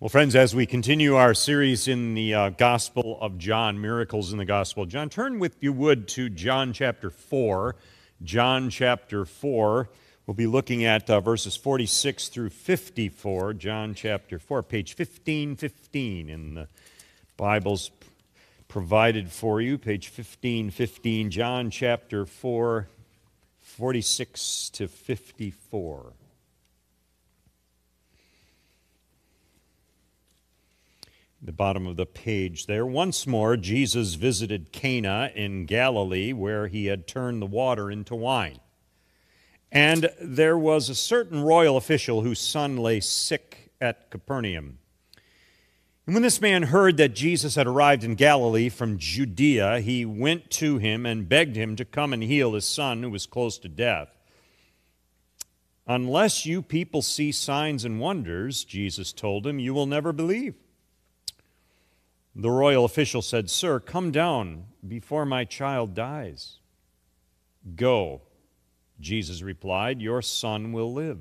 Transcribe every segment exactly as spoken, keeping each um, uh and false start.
Well, friends, as we continue our series in the uh, Gospel of John, Miracles in the Gospel of John, turn, if you would, to John chapter four. John chapter four. We'll be looking at uh, verses forty-six through fifty-four. John chapter four, page fifteen fifteen in the Bibles provided for you. Page fifteen fifteen, John chapter four, forty-six to fifty-four. The bottom of the page there. Once more, Jesus visited Cana in Galilee, where he had turned the water into wine. And there was a certain royal official whose son lay sick at Capernaum. And when this man heard that Jesus had arrived in Galilee from Judea, he went to him and begged him to come and heal his son, who was close to death. "Unless you people see signs and wonders," Jesus told him, "you will never believe." The royal official said, "Sir, come down before my child dies." "Go," Jesus replied, "your son will live."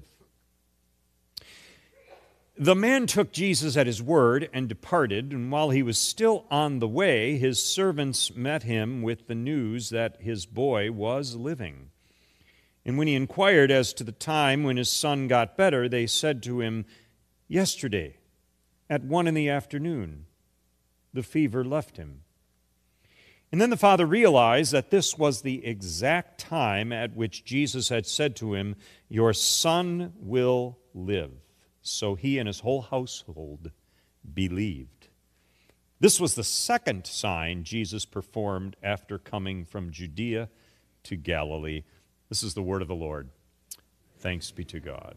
The man took Jesus at his word and departed, and while he was still on the way, his servants met him with the news that his boy was living. And when he inquired as to the time when his son got better, they said to him, "Yesterday, at one in the afternoon, the fever left him." And then the father realized that this was the exact time at which Jesus had said to him, "Your son will live." So he and his whole household believed. This was the second sign Jesus performed after coming from Judea to Galilee. This is the word of the Lord. Thanks be to God.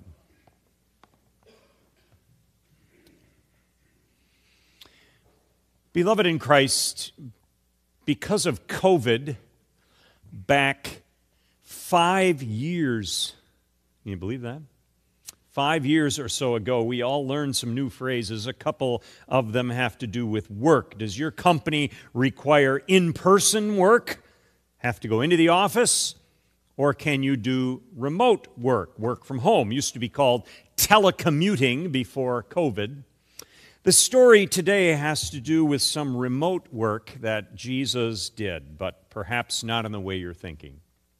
Beloved in Christ, because of COVID, back five years, can you believe that? Five years or so ago, we all learned some new phrases. A couple of them have to do with work. Does your company require in-person work? Have to go into the office? Or can you do remote work, work from home? Used to be called telecommuting before COVID. The story today has to do with some remote work that Jesus did, but perhaps not in the way you're thinking.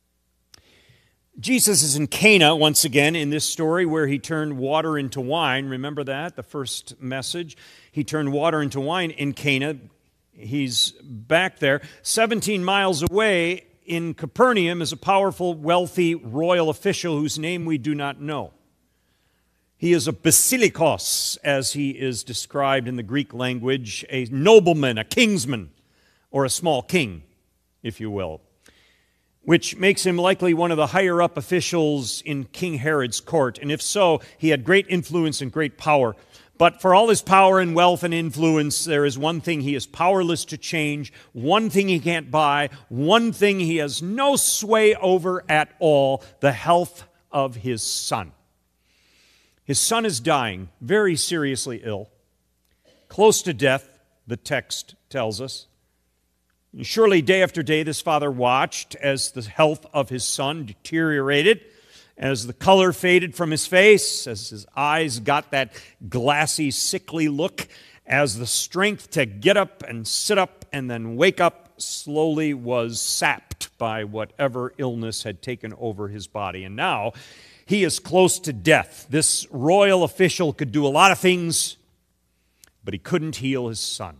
Jesus is in Cana once again in this story where he turned water into wine. Remember that, the first message? He turned water into wine in Cana. He's back there. seventeen miles away in Capernaum is a powerful, wealthy, royal official whose name we do not know. He is a basilikos, as he is described in the Greek language, a nobleman, a kingsman, or a small king, if you will, which makes him likely one of the higher-up officials in King Herod's court. And if so, he had great influence and great power. But for all his power and wealth and influence, there is one thing he is powerless to change, one thing he can't buy, one thing he has no sway over at all: the health of his son. His son is dying, very seriously ill, close to death, the text tells us. And surely day after day this father watched as the health of his son deteriorated, as the color faded from his face, as his eyes got that glassy, sickly look, as the strength to get up and sit up and then wake up slowly was sapped by whatever illness had taken over his body. And now he is close to death. This royal official could do a lot of things, but he couldn't heal his son.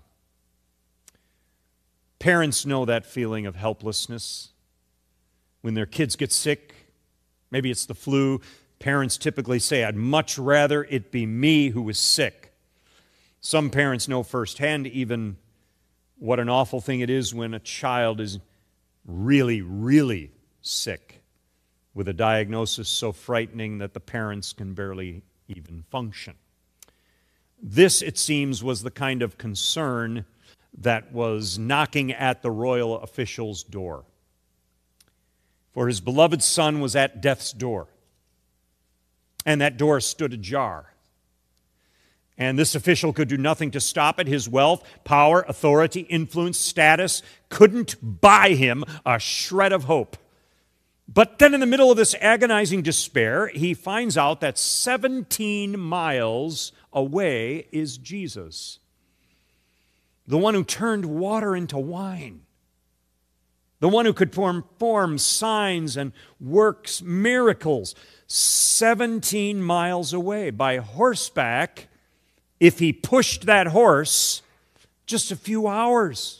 Parents know that feeling of helplessness. When their kids get sick, maybe it's the flu, parents typically say, "I'd much rather it be me who was sick." Some parents know firsthand even what an awful thing it is when a child is really, really sick, with a diagnosis so frightening that the parents can barely even function. This, it seems, was the kind of concern that was knocking at the royal official's door. For his beloved son was at death's door, and that door stood ajar. And this official could do nothing to stop it. His wealth, power, authority, influence, status couldn't buy him a shred of hope. But then in the middle of this agonizing despair, he finds out that seventeen miles away is Jesus, the one who turned water into wine, the one who could perform signs and works, miracles, seventeen miles away by horseback. If he pushed that horse, just a few hours.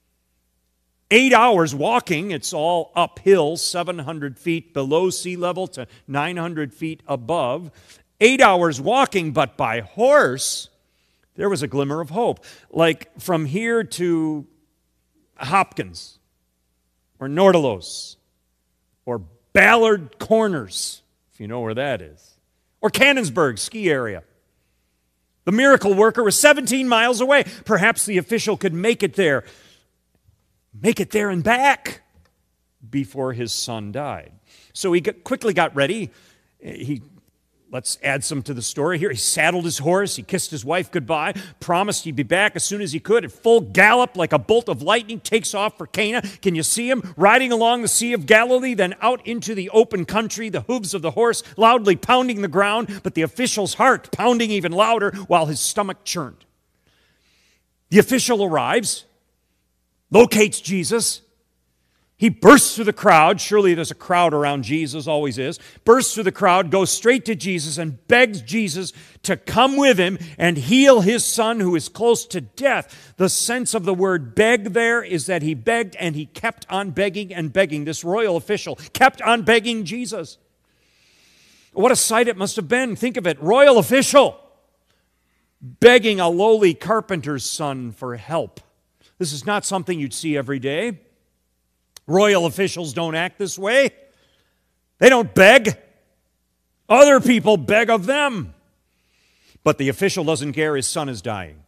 Eight hours walking, it's all uphill, seven hundred feet below sea level to nine hundred feet above. Eight hours walking, but by horse, there was a glimmer of hope. Like from here to Hopkins, or Nordelos, or Ballard Corners, if you know where that is, or Cannonsburg ski area. The miracle worker was seventeen miles away. Perhaps the official could make it there, make it there and back before his son died. So he got, quickly got ready. He Let's add some to the story here. He saddled his horse. He kissed his wife goodbye, promised he'd be back as soon as he could. At full gallop, like a bolt of lightning, takes off for Cana. Can you see him riding along the Sea of Galilee, then out into the open country, the hooves of the horse loudly pounding the ground, but the official's heart pounding even louder while his stomach churned. The official arrives, locates Jesus. He bursts through the crowd. Surely there's a crowd around Jesus, always is. Bursts through the crowd, goes straight to Jesus and begs Jesus to come with him and heal his son who is close to death. The sense of the word beg there is that he begged and he kept on begging and begging. This royal official kept on begging Jesus. What a sight it must have been. Think of it. Royal official begging a lowly carpenter's son for help. This is not something you'd see every day. Royal officials don't act this way. They don't beg. Other people beg of them. But the official doesn't care his son is dying.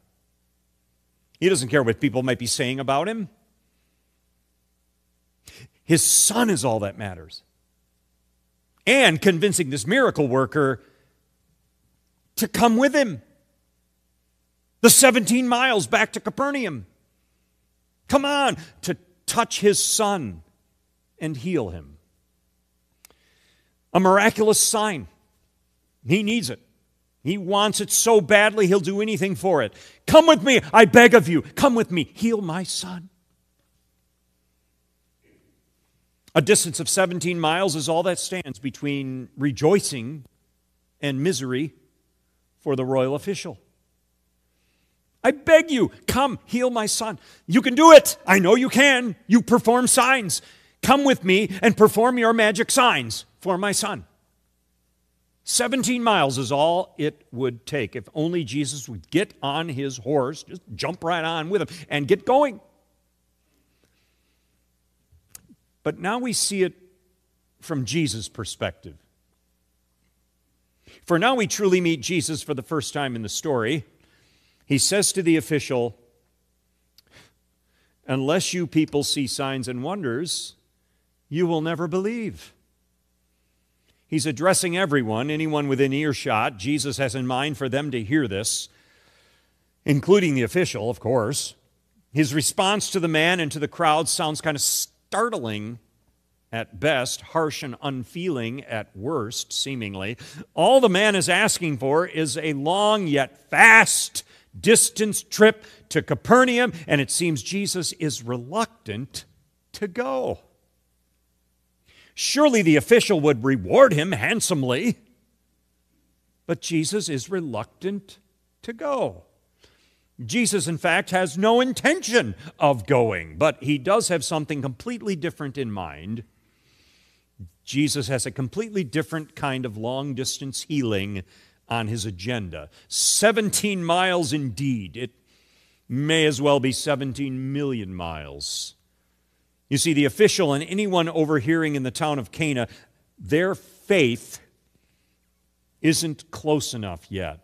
He doesn't care what people might be saying about him. His son is all that matters. And convincing this miracle worker to come with him. The seventeen miles back to Capernaum. Come on, to touch his son and heal him. A miraculous sign. He needs it. He wants it so badly, he'll do anything for it. Come with me, I beg of you. Come with me, heal my son. A distance of seventeen miles is all that stands between rejoicing and misery for the royal official. I beg you, come, heal my son. You can do it. I know you can. You perform signs. Come with me and perform your magic signs for my son. seventeen miles is all it would take. If only Jesus would get on his horse, just jump right on with him and get going. But now we see it from Jesus' perspective. For now we truly meet Jesus for the first time in the story. He says to the official, unless you people see signs and wonders, you will never believe. He's addressing everyone, anyone within earshot. Jesus has in mind for them to hear this, including the official, of course. His response to the man and to the crowd sounds kind of startling at best, harsh and unfeeling at worst, seemingly. All the man is asking for is a long yet fast distance trip to Capernaum, and it seems Jesus is reluctant to go. Surely the official would reward him handsomely, but Jesus is reluctant to go. Jesus, in fact, has no intention of going, but he does have something completely different in mind. Jesus has a completely different kind of long-distance healing on his agenda. seventeen miles indeed. It may as well be seventeen million miles. You see, the official and anyone overhearing in the town of Cana, their faith isn't close enough yet.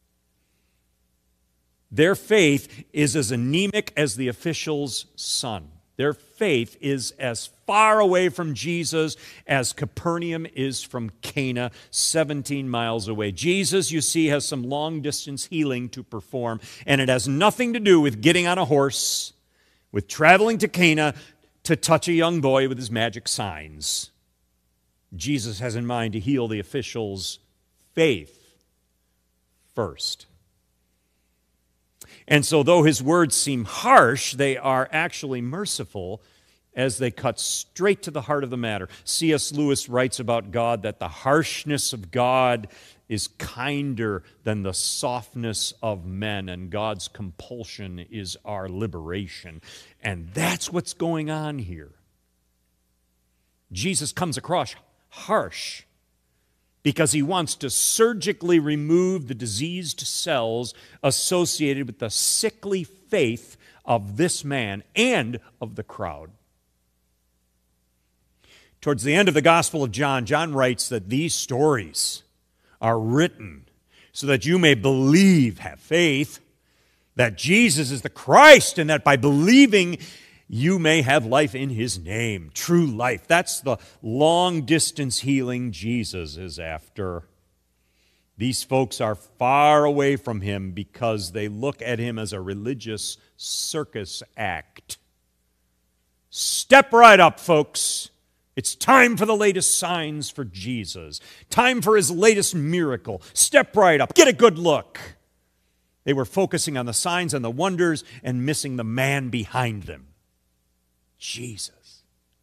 Their faith is as anemic as the official's son. Their faith is as far away from Jesus as Capernaum is from Cana, seventeen miles away. Jesus, you see, has some long-distance healing to perform, and it has nothing to do with getting on a horse, with traveling to Cana to touch a young boy with his magic signs. Jesus has in mind to heal the official's faith first. And so though his words seem harsh, they are actually merciful as they cut straight to the heart of the matter. C S Lewis writes about God that the harshness of God is kinder than the softness of men, and God's compulsion is our liberation. And that's what's going on here. Jesus comes across harsh because he wants to surgically remove the diseased cells associated with the sickly faith of this man and of the crowd. Towards the end of the Gospel of John, John writes that these stories are written so that you may believe, have faith, that Jesus is the Christ, and that by believing you may have life in his name, true life. That's the long-distance healing Jesus is after. These folks are far away from him because they look at him as a religious circus act. Step right up, folks. It's time for the latest signs for Jesus. Time for his latest miracle. Step right up. Get a good look. They were focusing on the signs and the wonders and missing the man behind them, Jesus.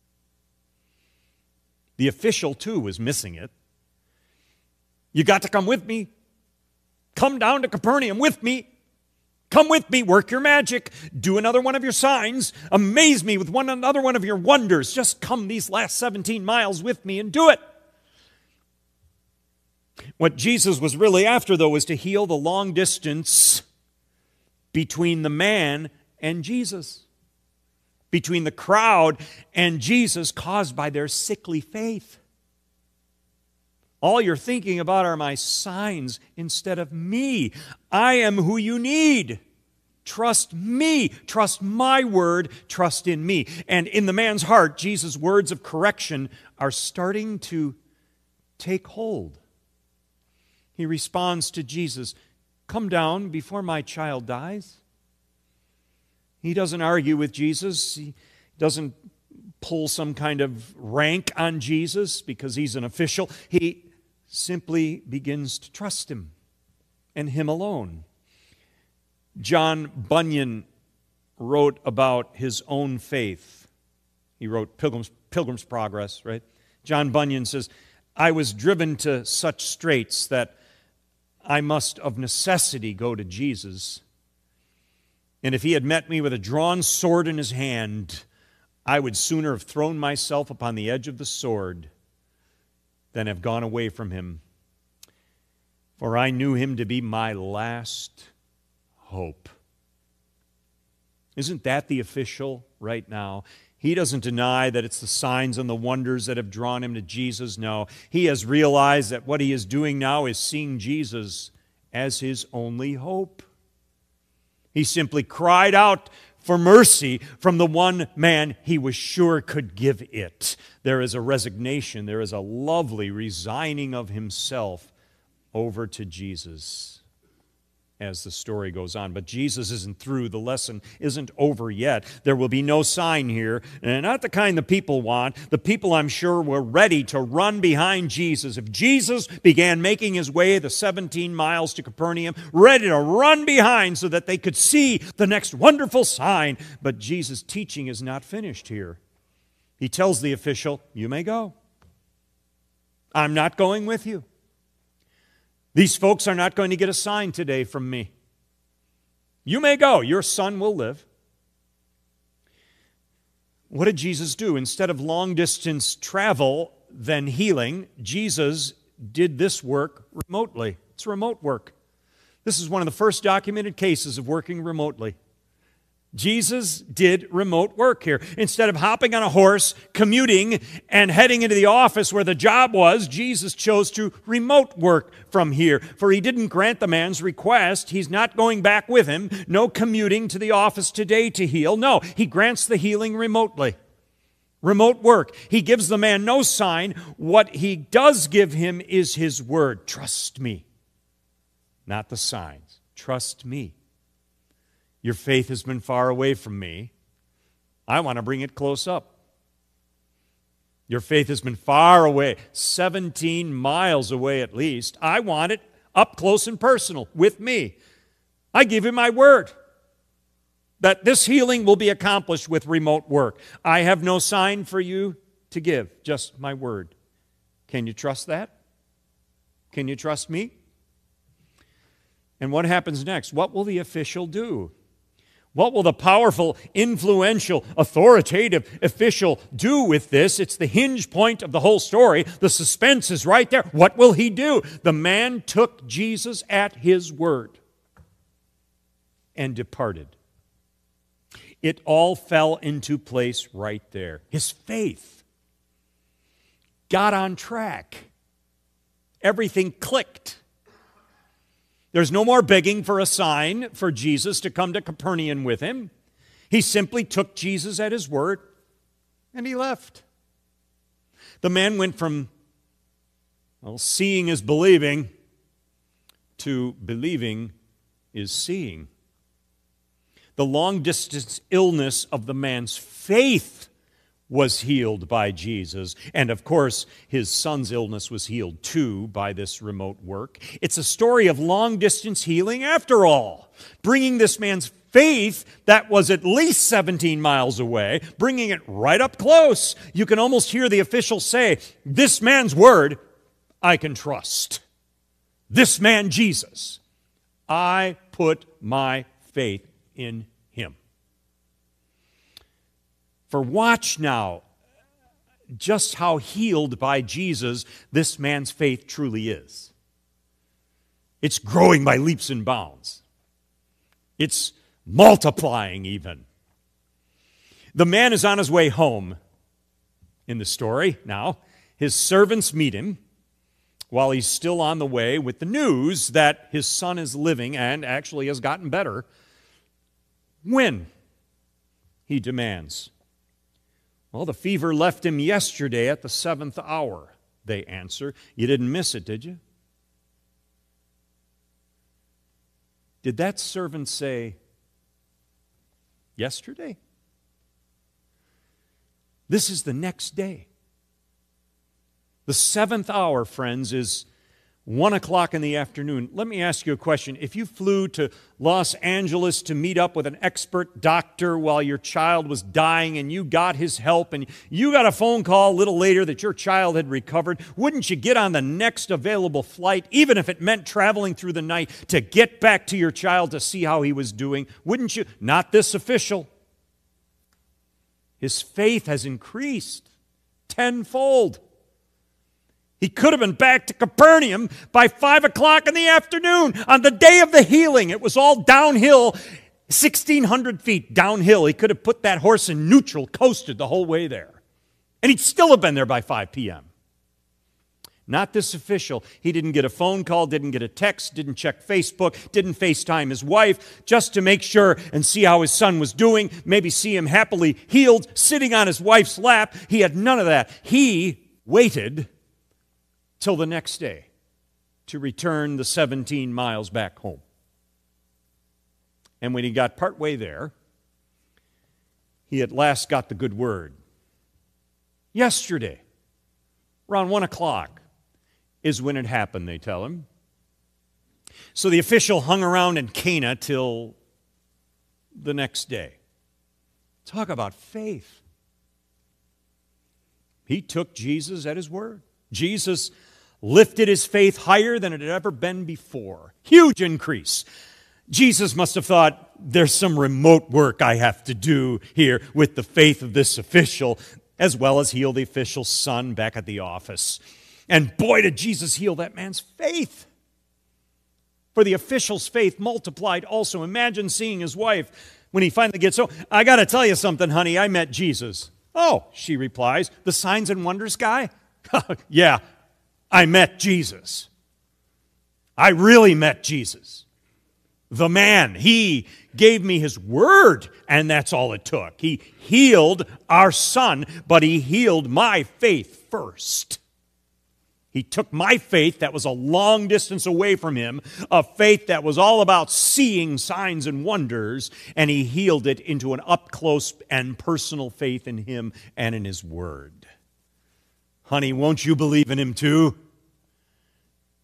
The official, too, was missing it. You got to come with me. Come down to Capernaum with me. Come with me, work your magic, do another one of your signs, amaze me with one another one of your wonders. Just come these last seventeen miles with me and do it. What Jesus was really after, though, was to heal the long distance between the man and Jesus, between the crowd and Jesus, caused by their sickly faith. All you're thinking about are my signs instead of me. I am who you need. Trust me. Trust my word. Trust in me. And in the man's heart, Jesus' words of correction are starting to take hold. He responds to Jesus, "Come down before my child dies." He doesn't argue with Jesus. He doesn't pull some kind of rank on Jesus because he's an official. He simply begins to trust him and him alone. John Bunyan wrote about his own faith. He wrote Pilgrim's, Pilgrim's Progress, right? John Bunyan says, "I was driven to such straits that I must of necessity go to Jesus. And if he had met me with a drawn sword in his hand, I would sooner have thrown myself upon the edge of the sword than have gone away from him. For I knew him to be my last hope." Isn't that the official right now? He doesn't deny that it's the signs and the wonders that have drawn him to Jesus. No, he has realized that what he is doing now is seeing Jesus as his only hope. He simply cried out for mercy from the one man he was sure could give it. There is a resignation, there is a lovely resigning of himself over to Jesus as the story goes on. But Jesus isn't through. The lesson isn't over yet. There will be no sign here, and not the kind the people want. The people, I'm sure, were ready to run behind Jesus. If Jesus began making his way the seventeen miles to Capernaum, ready to run behind so that they could see the next wonderful sign. But Jesus' teaching is not finished here. He tells the official, "You may go. I'm not going with you. These folks are not going to get a sign today from me. You may go. Your son will live." What did Jesus do? Instead of long-distance travel, then healing, Jesus did this work remotely. It's remote work. This is one of the first documented cases of working remotely. Jesus did remote work here. Instead of hopping on a horse, commuting, and heading into the office where the job was, Jesus chose to remote work from here. For he didn't grant the man's request. He's not going back with him. No commuting to the office today to heal. No, he grants the healing remotely. Remote work. He gives the man no sign. What he does give him is his word. Trust me. Not the signs. Trust me. Your faith has been far away from me. I want to bring it close up. Your faith has been far away, seventeen miles away at least. I want it up close and personal with me. I give you my word. that this healing will be accomplished with remote work. I have no sign for you to give, just my word. Can you trust that? Can you trust me? And what happens next? What will the official do? What will the powerful, influential, authoritative official do with this? It's the hinge point of the whole story. The suspense is right there. What will he do? The man took Jesus at his word and departed. It all fell into place right there. His faith got on track. Everything clicked. There's no more begging for a sign for Jesus to come to Capernaum with him. He simply took Jesus at his word and he left. The man went from, well, seeing is believing to believing is seeing. The long-distance illness of the man's faith was healed by Jesus. And of course, his son's illness was healed too by this remote work. It's a story of long-distance healing after all. Bringing this man's faith that was at least seventeen miles away, bringing it right up close. You can almost hear the official say, this man's word, I can trust. This man, Jesus, I put my faith in him. For watch now just how healed by Jesus this man's faith truly is. It's growing by leaps and bounds. It's multiplying even. The man is on his way home in the story now. His servants meet him while he's still on the way with the news that his son is living and actually has gotten better. When? He demands. Well, the fever left him yesterday at the seventh hour, they answer. You didn't miss it, did you? Did that servant say, yesterday? This is the next day. The seventh hour, friends, is one o'clock in the afternoon. Let me ask you a question. If you flew to Los Angeles to meet up with an expert doctor while your child was dying and you got his help and you got a phone call a little later that your child had recovered, wouldn't you get on the next available flight, even if it meant traveling through the night, to get back to your child to see how he was doing? Wouldn't you? Not this official. His faith has increased tenfold. He could have been back to Capernaum by five o'clock in the afternoon on the day of the healing. It was all downhill, sixteen hundred feet downhill. He could have put that horse in neutral, coasted the whole way there. And he'd still have been there by five p.m. Not this official. He didn't get a phone call, didn't get a text, didn't check Facebook, didn't FaceTime his wife just to make sure and see how his son was doing, maybe see him happily healed, sitting on his wife's lap. He had none of that. He waited till the next day to return the seventeen miles back home. And when he got partway there, he at last got the good word. Yesterday, around one o'clock, is when it happened, they tell him. So the official hung around in Cana till the next day. Talk about faith. He took Jesus at his word. Jesus lifted his faith higher than it had ever been before. Huge increase. Jesus must have thought, there's some remote work I have to do here with the faith of this official, as well as heal the official's son back at the office. And boy, did Jesus heal that man's faith. For the official's faith multiplied also. Imagine seeing his wife when he finally gets home. I got to tell you something, honey, I met Jesus. Oh, she replies, the signs and wonders guy? Yeah, I met Jesus. I really met Jesus. The man, he gave me his word, and that's all it took. He healed our son, but he healed my faith first. He took my faith that was a long distance away from him, a faith that was all about seeing signs and wonders, and he healed it into an up-close and personal faith in him and in his word. Honey, won't you believe in him too?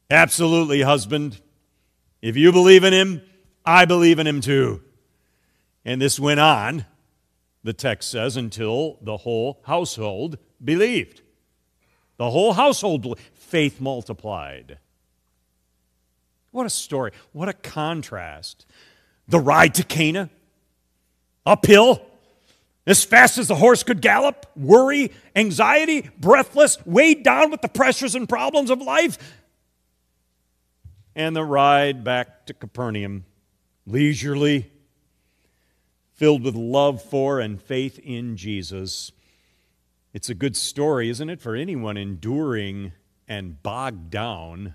Absolutely, husband. If you believe in him, I believe in him too. And this went on, the text says, until the whole household believed. The whole household believed. Faith multiplied. What a story. What a contrast. The ride to Cana, uphill, as fast as the horse could gallop, worry, anxiety, breathless, weighed down with the pressures and problems of life. And the ride back to Capernaum, leisurely, filled with love for and faith in Jesus. It's a good story, isn't it, for anyone enduring and bogged down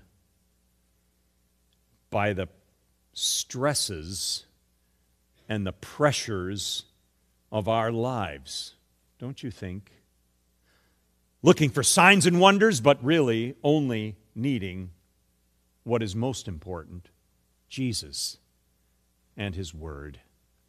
by the stresses and the pressures of our lives, don't you think? Looking for signs and wonders, but really only needing what is most important, Jesus and His Word.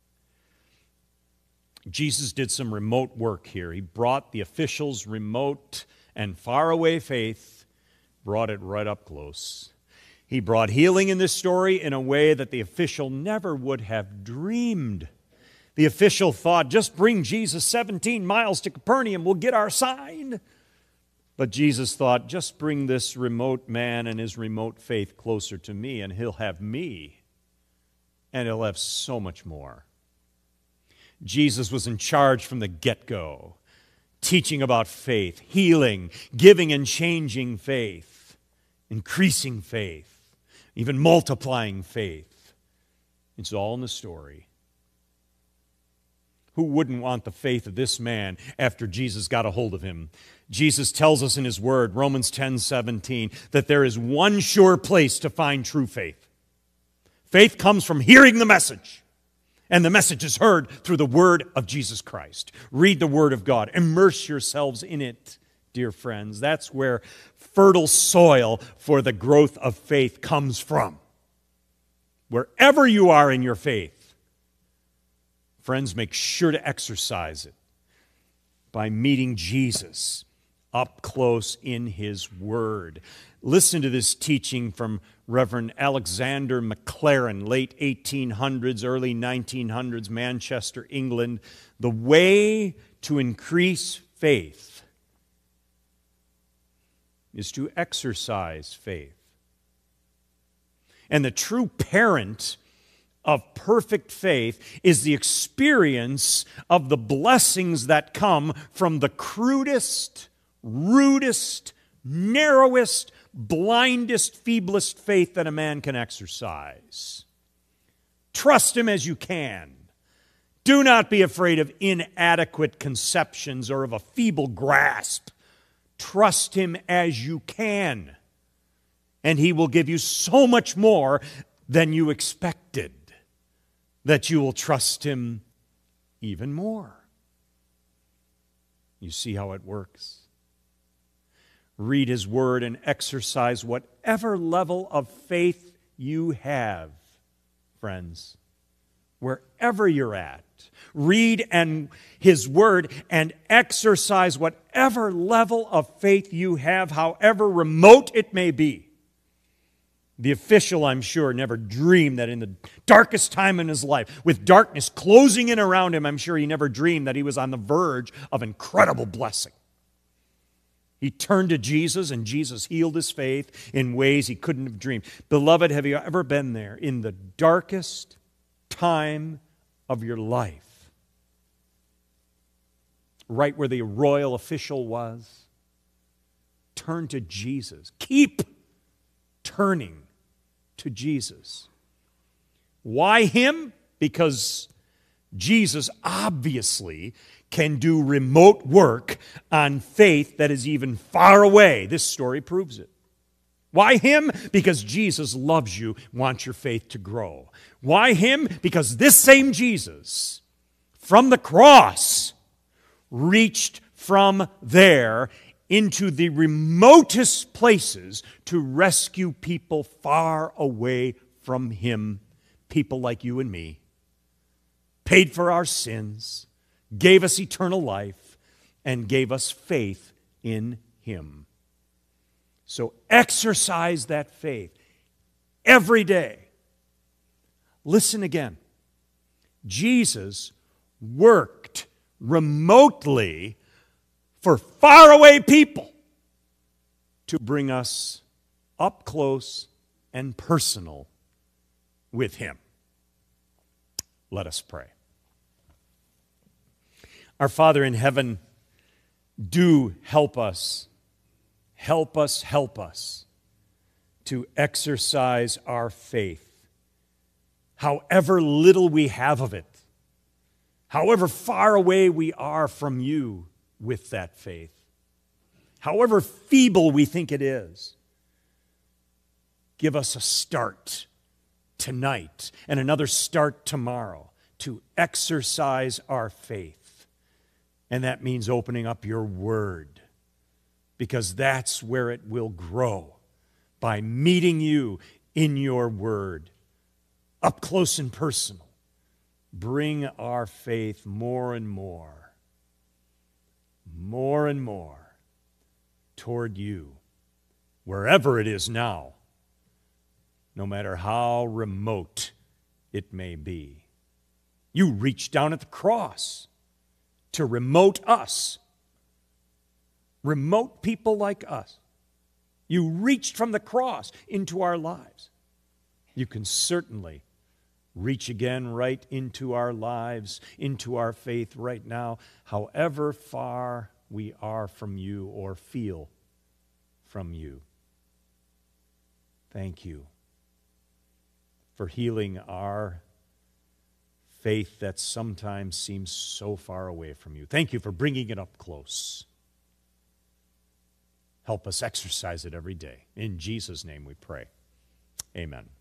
Jesus did some remote work here. He brought the officials' remote and faraway faith, brought it right up close. He brought healing in this story in a way that the official never would have dreamed. The official thought, just bring Jesus seventeen miles to Capernaum, we'll get our sign. But Jesus thought, just bring this remote man and his remote faith closer to me, and he'll have me. And he'll have so much more. Jesus was in charge from the get-go, teaching about faith, healing, giving and changing faith, increasing faith, even multiplying faith. It's all in the story. Who wouldn't want the faith of this man after Jesus got a hold of him? Jesus tells us in His Word, Romans ten seventeen, that there is one sure place to find true faith. Faith comes from hearing the message. And the message is heard through the Word of Jesus Christ. Read the Word of God. Immerse yourselves in it, dear friends. That's where fertile soil for the growth of faith comes from. Wherever you are in your faith, friends, make sure to exercise it by meeting Jesus up close in His Word. Listen to this teaching from Reverend Alexander McLaren, late eighteen hundreds, early nineteen hundreds, Manchester, England. The way to increase faith is to exercise faith. And the true parent of perfect faith is the experience of the blessings that come from the crudest, rudest, narrowest, blindest, feeblest faith that a man can exercise. Trust Him as you can. Do not be afraid of inadequate conceptions or of a feeble grasp. Trust Him as you can, and He will give you so much more than you expected, that you will trust Him even more. You see how it works? Read His Word and exercise whatever level of faith you have, friends. Wherever you're at, read and His Word and exercise whatever level of faith you have, however remote it may be. The official, I'm sure, never dreamed that in the darkest time in his life, with darkness closing in around him, I'm sure he never dreamed that he was on the verge of incredible blessing. He turned to Jesus, and Jesus healed his faith in ways he couldn't have dreamed. Beloved, have you ever been there in the darkest time of your life? Right where the royal official was? Turn to Jesus. Keep turning to Jesus. Why Him? Because Jesus obviously can do remote work on faith that is even far away. This story proves it. Why Him? Because Jesus loves you, wants your faith to grow. Why Him? Because this same Jesus, from the cross, reached from there into the remotest places to rescue people far away from Him, people like you and me, paid for our sins, gave us eternal life, and gave us faith in Him. So exercise that faith every day. Listen again. Jesus worked remotely for faraway people to bring us up close and personal with Him. Let us pray. Our Father in heaven, do help us, help us, help us to exercise our faith, however little we have of it, however far away we are from you with that faith, however feeble we think it is. Give us a start tonight and another start tomorrow to exercise our faith. And that means opening up your word, because that's where it will grow, by meeting you in your word, up close and personal. Bring our faith more and more, more and more toward you, wherever it is now, no matter how remote it may be. You reached down at the cross to remote us, remote people like us. You reached from the cross into our lives. You can certainly reach again right into our lives, into our faith right now, however far we are from you or feel from you. Thank you for healing our faith that sometimes seems so far away from you. Thank you for bringing it up close. Help us exercise it every day. In Jesus' name we pray. Amen.